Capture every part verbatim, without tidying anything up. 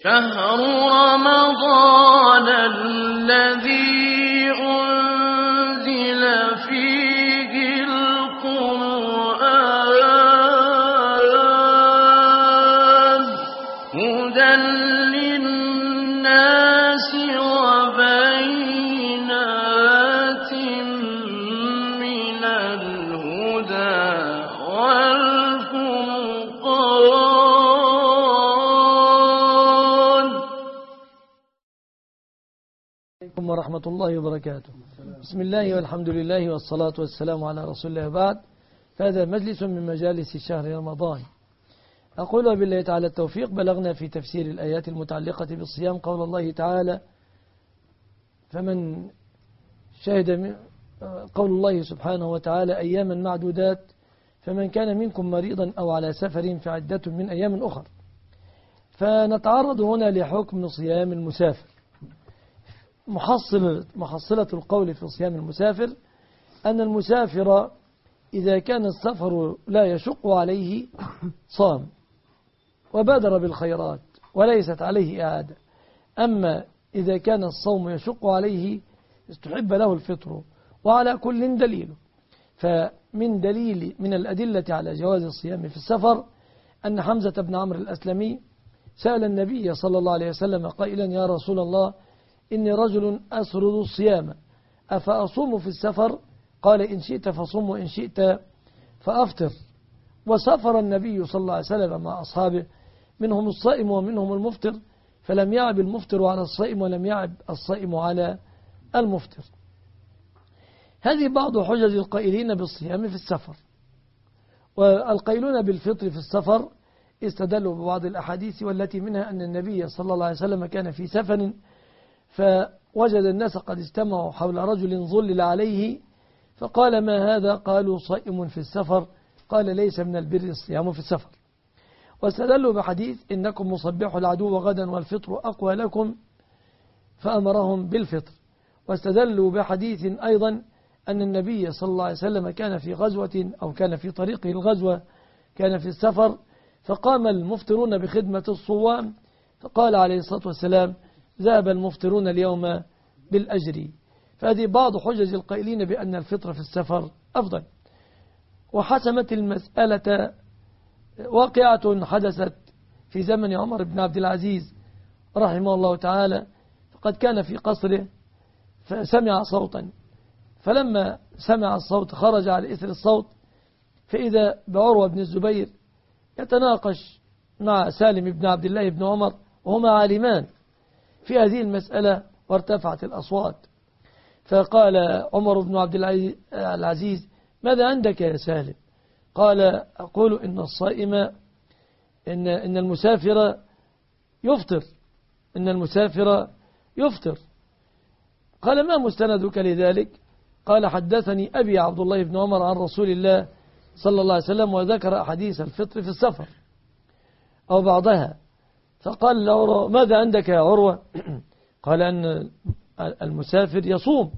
شهر رمضان الذي أنزل فيه القرآن هدى للناس وبينات من الهدى والفرقان. عليكم ورحمة الله وبركاته. بسم الله والحمد لله والصلاة والسلام على رسول الله بعد. فهذا مجلس من مجالس شهر رمضان. أقول بالله تعالى التوفيق. بلغنا في تفسير الآيات المتعلقة بالصيام قول الله تعالى فمن شهد قول الله سبحانه وتعالى أياما معدودات فمن كان منكم مريضا أو على سفر فعدة من أيام أخر. فنتعرض هنا لحكم صيام المسافر. محصل محصلة القول في صيام المسافر أن المسافر إذا كان السفر لا يشق عليه صام وبادر بالخيرات وليست عليه إعادة. أما إذا كان الصوم يشق عليه استحب له الفطر، وعلى كل دليل. فمن دليل من الأدلة على جواز الصيام في السفر أن حمزة بن عمرو الأسلمي سأل النبي صلى الله عليه وسلم قائلا يا رسول الله إني رجل أسرد الصيام أفأصوم في السفر؟ قال إن شئت فصم وإن شئت فأفطر. وسافر النبي صلى الله عليه وسلم مع أصحابه منهم الصائم ومنهم المفطر، فلم يعب المفطر على الصائم ولم يعب الصائم على المفطر. هذه بعض حجج القائلين بالصيام في السفر. والقائلون بالفطر في السفر استدلوا ببعض الأحاديث، والتي منها أن النبي صلى الله عليه وسلم كان في سفر فوجد الناس قد اجتمعوا حول رجل ظلل عليه فقال ما هذا؟ قالوا صائم في السفر. قال ليس من البر الصيام في السفر. واستدلوا بحديث إنكم مصبحوا العدو غدا والفطر أقوى لكم فأمرهم بالفطر. واستدلوا بحديث أيضا أن النبي صلى الله عليه وسلم كان في غزوة أو كان في طريقه الغزوة كان في السفر فقام المفطرون بخدمة الصوام فقال عليه الصلاة والسلام ذهب المفطرون اليوم بالأجر. فهذه بعض حجج القائلين بأن الفطر في السفر أفضل. وحسمت المسألة واقعة حدثت في زمن عمر بن عبد العزيز رحمه الله تعالى. فقد كان في قصره فسمع صوتا، فلما سمع الصوت خرج على إثر الصوت فإذا بعروة بن الزبير يتناقش مع سالم بن عبد الله بن عمر وهما عالمان في هذه المسألة، وارتفعت الأصوات. فقال عمر بن عبد العزيز ماذا عندك يا سالم؟ قال أقول إن الصائم إن, إن المسافر يفطر إن المسافر يفطر. قال ما مستندك لذلك؟ قال حدثني أبي عبد الله بن عمر عن رسول الله صلى الله عليه وسلم وذكر أحاديث الفطر في السفر أو بعضها. فقال له ماذا عندك يا عروة؟ قال أن المسافر يصوم.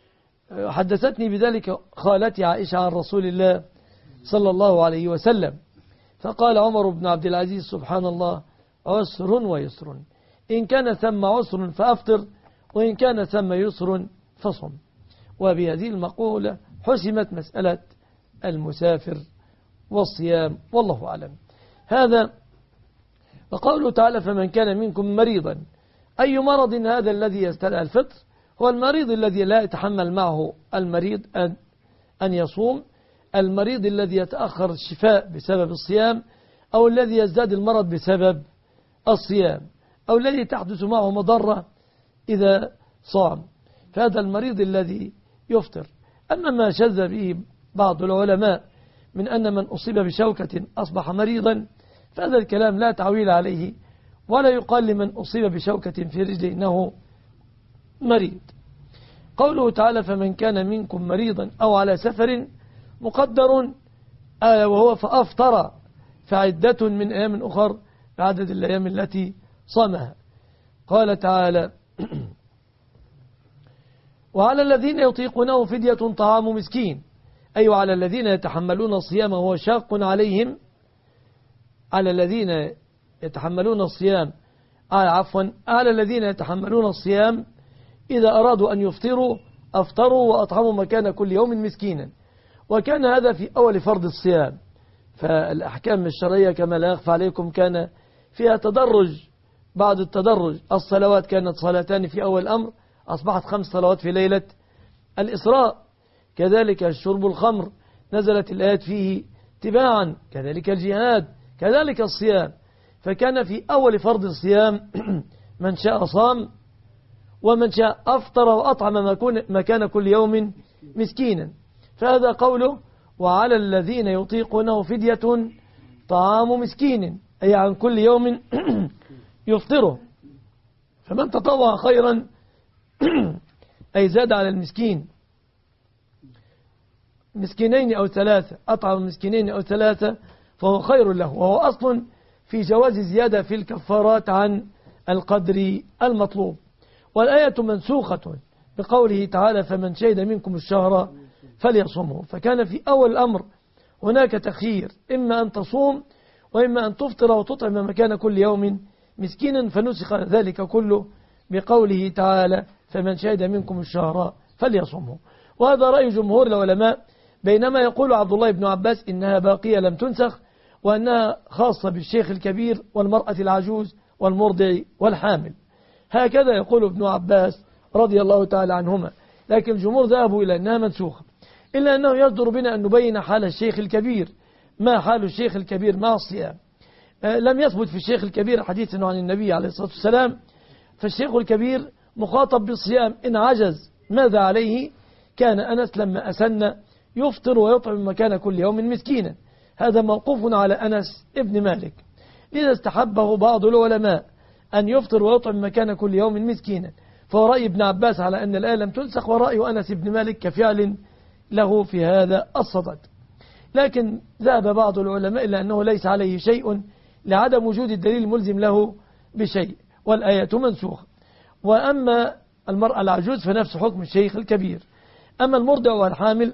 حدثتني بذلك خالتي عائشة عن رسول الله صلى الله عليه وسلم. فقال عمر بن عبد العزيز سبحان الله عسر ويسر، إن كان ثم عسر فأفطر وإن كان ثم يسر فصم. وبهذه المقولة حسمت مسألة المسافر والصيام والله أعلم. هذا وقوله تعالى فمن كان منكم مريضا. أي مرض هذا الذي يستدعي الفطر؟ هو المريض الذي لا يتحمل معه المريض أن, أن يصوم، المريض الذي يتأخر الشفاء بسبب الصيام، أو الذي يزداد المرض بسبب الصيام، أو الذي تحدث معه مضرة إذا صام، فهذا المريض الذي يفطر. أما ما شذ به بعض العلماء من أن من أصيب بشوكة أصبح مريضا فهذا الكلام لا تعويل عليه، ولا يقال لمن أصيب بشوكة في رجله إنه مريض. قوله تعالى فمن كان منكم مريضا أو على سفر مقدر آه وهو فأفطر فعدة من أيام أخر بعدد الأيام التي صامها. قال تعالى وعلى الذين يطيقونه فدية طعام مسكين، أي على الذين يتحملون الصيام وهو شاق عليهم، على الذين يتحملون الصيام عفوا على الذين يتحملون الصيام إذا أرادوا أن يفطروا أفطروا وأطعموا مكان كل يوم مسكينا. وكان هذا في أول فرض الصيام. فالأحكام الشرعية كما لا يخفى عليكم كان فيها تدرج بعد التدرج. الصلوات كانت صلاتان في أول الأمر، أصبحت خمس صلوات في ليلة الإسراء. كذلك الشرب الخمر نزلت الآيات فيه تباعا، كذلك الجهاد، كذلك الصيام. فكان في أول فرض الصيام من شاء صام ومن شاء أفطر وأطعم مكان كل يوم مسكينا. فهذا قوله وعلى الذين يطيقونه فدية طعام مسكين، أي عن كل يوم يفطره. فمن تطوع خيرا أي زاد على المسكين مسكينين أو ثلاثة، أطعم مسكينين أو ثلاثة فهو خير له، وهو أصل في جواز زيادة في الكفارات عن القدر المطلوب. والآية منسوخة بقوله تعالى فمن شهد منكم الشهر فليصمه. فكان في أول الأمر هناك تخيير، إما أن تصوم وإما أن تفطر وتطعم مكان كل يوم مسكينا، فنسخ ذلك كله بقوله تعالى فمن شهد منكم الشهر فليصمه. وهذا رأي جمهور العلماء، بينما يقول عبد الله بن عباس إنها باقية لم تنسخ، وأنها خاصة بالشيخ الكبير والمرأة العجوز والمرضع والحامل. هكذا يقول ابن عباس رضي الله تعالى عنهما. لكن الجمهور ذهبوا إلى أنها منسوخة، إلا أنه يصدر بنا أن نبين حال الشيخ الكبير. ما حال الشيخ الكبير مع الصيام؟ لم يثبت في الشيخ الكبير حديث عن النبي عليه الصلاة والسلام. فالشيخ الكبير مخاطب بالصيام، إن عجز ماذا عليه؟ كان أنس لما أسن يفطر ويطعم مكان كل يوم مسكينا. هذا موقوف على أنس ابن مالك، لذا استحبه بعض العلماء أن يفطر ويطعم مكان كل يوم مسكينا. فهو رأي ابن عباس على أن الآية لم تنسخ، ورأي أنس ابن مالك كفعل له في هذا الصدد. لكن ذهب بعض العلماء إلى أنه ليس عليه شيء لعدم وجود الدليل الملزم له بشيء، والآية منسوخة. وأما المرأة العجوز فنفس حكم الشيخ الكبير. أما المرضع والحامل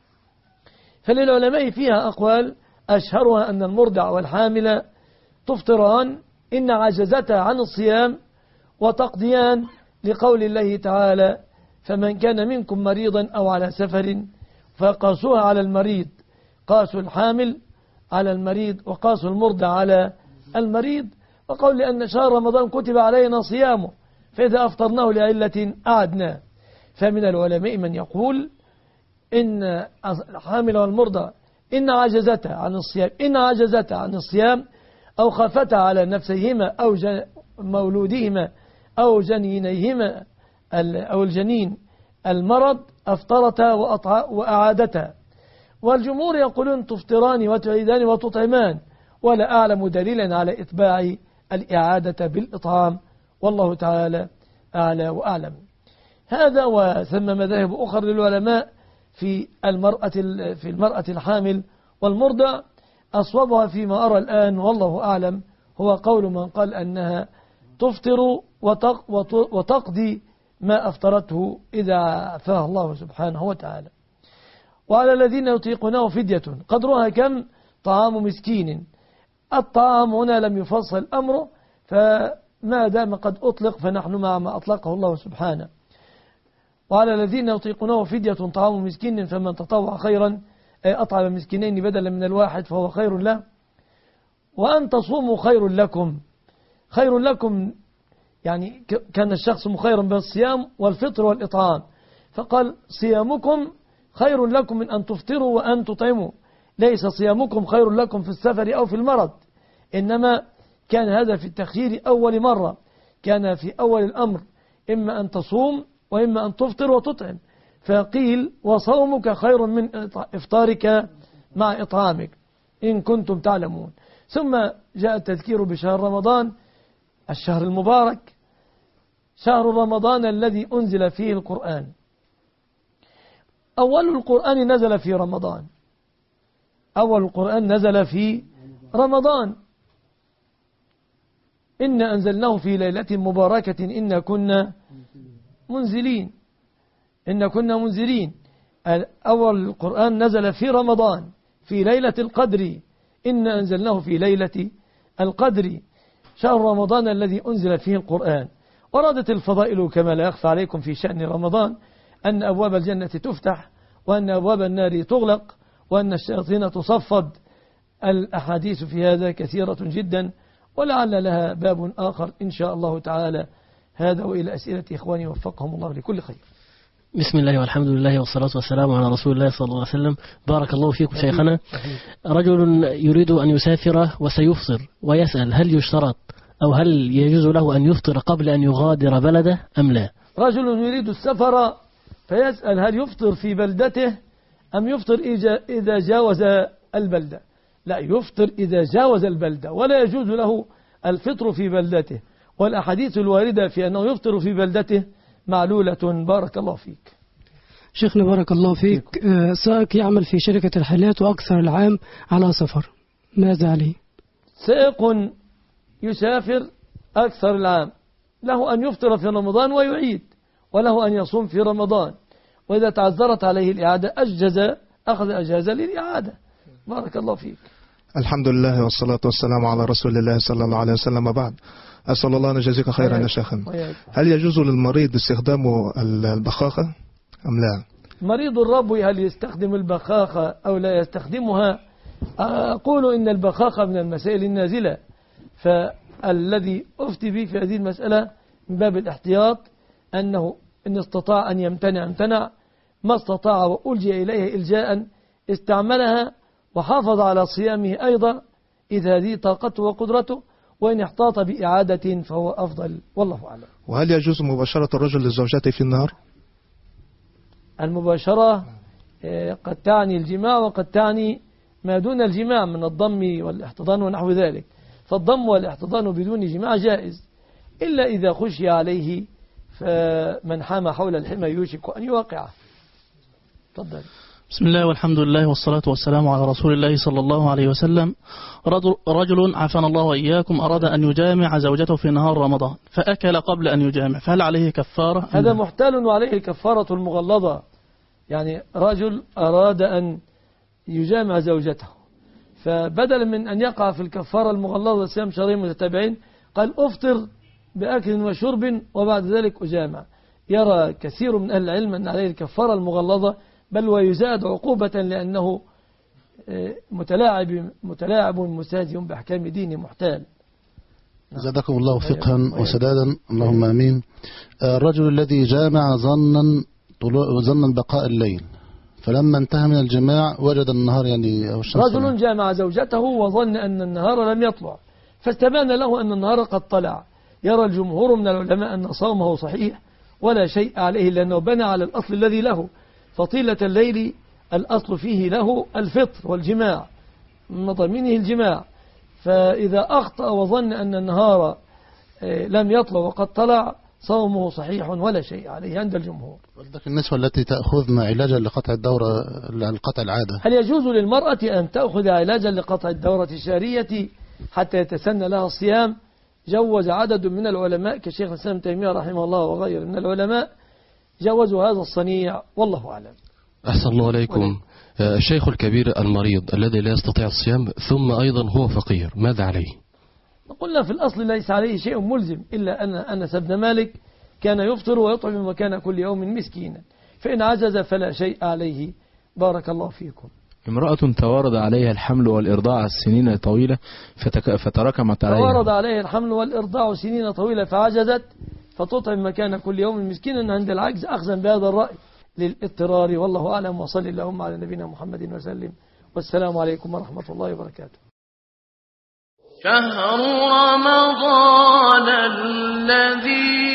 فللعلماء فيها أقوال، أشهرها أن المرضع والحامل تفطران إن عجزتا عن الصيام وتقضيان لقول الله تعالى فمن كان منكم مريضا أو على سفر فقاسوها على المريض، قاسوا الحامل على المريض وقاسوا المرضع على المريض. وقول لأن شهر رمضان كتب علينا صيامه فإذا أفطرناه لعلة أعدنا. فمن العلماء من يقول إن الحامل والمرضع إن عجزتا عن الصيام إن عجزتا عن الصيام أو خافتا على نفسيهما أو مولودهما أو جنينيهما أو الجنين المرض أفطرتا وأعادتا. والجمهور يقولون تفطران وتعيدان وتطعمان، ولا أعلم دليلا على إتباع الإعادة بالإطعام، والله تعالى أعلى وأعلم. هذا وثم مذاهب أخرى للعلماء في المرأة في المرأة الحامل والمرضع. أصوبها فيما أرى الآن والله أعلم هو قول من قال أنها تفطر وتقضي ما أفطرته إذا عفاها الله سبحانه وتعالى. وعلى الذين يطيقونه فدية قدرها كم؟ طعام مسكين. الطعام هنا لم يفصل الأمر، فما دام قد أطلق فنحن مع ما أطلقه الله سبحانه. وعلى الذين يطيقونه فدية طعام مسكين فمن تطوع خيرا أي أطعم مسكينين بدلا من الواحد فهو خير له. وأن تصوموا خير لكم. خير لكم يعني كان الشخص مخيرا بين الصيام والفطر والإطعام، فقال صيامكم خير لكم من أن تفطروا وأن تطعموا. ليس صيامكم خير لكم في السفر أو في المرض، إنما كان هذا في التخيير أول مرة. كان في أول الأمر إما أن تصوم وإما أن تفطر وتطعم، فقيل وصومك خير من إفطارك مع إطعامك إن كنتم تعلمون. ثم جاء التذكير بشهر رمضان الشهر المبارك، شهر رمضان الذي أنزل فيه القرآن. أول القرآن نزل في رمضان، أول القرآن نزل في رمضان. إنا أنزلناه في ليلة مباركة إنا كنا منزلين إنا كنا منزلين. أول القرآن نزل في رمضان في ليلة القدر، إنا أنزلناه في ليلة القدر. شهر رمضان الذي أنزل فيه القرآن. وردت الفضائل كما لا يخفى عليكم في شأن رمضان أن أبواب الجنة تفتح وأن أبواب النار تغلق وأن الشياطين تصفد. الأحاديث في هذا كثيرة جدا، ولعل لها باب آخر إن شاء الله تعالى. هذا وإلى أسئلة إخواني وفقهم الله لكل خير. بسم الله والحمد لله والصلاة والسلام على رسول الله صلى الله عليه وسلم. بارك الله فيكم شيخنا. رجل يريد أن يسافر وسيفطر ويسأل هل يشترط أو هل يجوز له أن يفطر قبل أن يغادر بلده أم لا؟ رجل يريد السفر فيسأل هل يفطر في بلدته أم يفطر إذا جاوز البلدة؟ لا، يفطر إذا جاوز البلدة، ولا يجوز له الفطر في بلدته، والأحاديث الواردة في أنه يفطر في بلدته معلولة. بارك الله فيك. شيخنا بارك الله فيك. سائق يعمل في شركة الحلات وأكثر العام على سفر، ماذا عليه؟ سائق يسافر أكثر العام له أن يفطر في رمضان ويعيد، وله أن يصوم في رمضان، وإذا تعذرت عليه الإعادة أجز أخذ أجازة للإعادة. بارك الله فيك. الحمد لله والصلاة والسلام على رسول الله صلى الله عليه وسلم. بعد، أسأل الله أن يجزيك خيرا يا شيخنا. هل يجوز للمريض استخدام البخاخة أم لا؟ مريض الربو هل يستخدم البخاخة أو لا يستخدمها؟ أقول إن البخاخة من المسائل النازلة، فالذي أفتي به في هذه المسألة من باب الاحتياط أنه إن استطاع أن يمتنع امتنع، ما استطاع وألجأ إليه إلجاء استعملها وحافظ على صيامه أيضا إذا هذه طاقته وقدرته، وإن احتاط بإعادة فهو أفضل، والله أعلم. وهل يجوز مباشرة الرجل لزوجته في النهار؟ المباشرة قد تعني الجماع وقد تعني ما دون الجماع من الضم والاحتضان ونحو ذلك، فالضم والاحتضان بدون جماع جائز، إلا إذا خشي عليه فمن حام حول الحمى يوشك أن يوقعه. تفضل. بسم الله والحمد لله والصلاة والسلام على رسول الله صلى الله عليه وسلم. رجل عافانا الله وإياكم أراد أن يجامع زوجته في نهار رمضان فأكل قبل أن يجامع، فهل عليه كفارة؟ هذا محتال وعليه الكفارة المغلظة. يعني رجل أراد أن يجامع زوجته، فبدلا من أن يقع في الكفارة المغلظة صيام شهرين متتابعين قال أفطر بأكل وشرب وبعد ذلك أجامع. يرى كثير من أهل العلم أن عليه الكفارة المغلظة، بل ويزاد عقوبة لأنه متلاعب متلاعب مستهزئ بأحكام دين محتال. زادكم الله فقها وسدادا، اللهم آمين. الرجل الذي جامع ظنا ظنا بقاء الليل، فلما انتهى من الجماع وجد النهار يعني أو الشمس. رجل جامع زوجته وظن أن النهار لم يطلع، فاستبان له أن النهار قد طلع. يرى الجمهور من العلماء أن صومه صحيح ولا شيء عليه، لأنه بنى على الأصل الذي له، فطيلة الليل الأصل فيه له الفطر والجماع، من مضامينه الجماع، فإذا أخطأ وظن أن النهار لم يطلع وقد طلع صومه صحيح ولا شيء عليه عند الجمهور. ولذلك النسوة التي تأخذن علاجا لقطع الدورة لقطع العادة، هل يجوز للمرأة أن تأخذ علاجا لقطع الدورة الشهرية حتى يتسنى لها الصيام؟ جوز عدد من العلماء كشيخ الإسلام تيمية رحمه الله وغيره من العلماء جوزوا هذا الصنيع، والله أعلم. أحسن الله عليكم. الشيخ الكبير المريض الذي لا يستطيع الصيام ثم أيضا هو فقير، ماذا عليه؟ قلنا في الأصل ليس عليه شيء ملزم، إلا أن أنس بن مالك كان يفطر ويطعم مكان كل يوم مسكينا، فإن عجز فلا شيء عليه. بارك الله فيكم. امرأة توارد عليها الحمل والإرضاع سنين طويلة فتك... فتراكمت عليها. توارد عليها الحمل والإرضاع سنين طويلة فعجزت فتطعم مكان كل يوم مسكينا عند العجز، أخذا بهذا الرأي للاضطرار، والله أعلم. وصلي اللهم على نبينا محمد وسلم، والسلام عليكم ورحمة الله وبركاته. شهر رمضان الذي